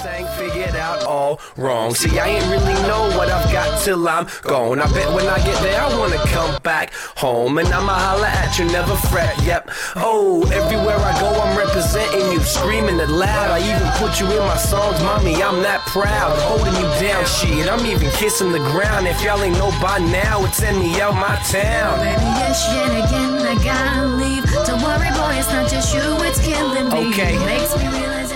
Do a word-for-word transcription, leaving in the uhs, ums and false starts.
ain't figured out all wrong. See, I ain't really know what I've got till I'm gone. I bet when I get there, I wanna come back home. And I'ma holla at you, never fret, yep. Oh, everywhere I go, I'm representing you, screaming it loud. I even put you in my songs, mommy, I'm that proud. Holding you down, shit, I'm even kissing the ground. If y'all ain't know by now, it's send me out my town. Baby, yes, yet again, I gotta leave. Don't worry, boy, it's not just you, it's killing me. Okay. Makes me realize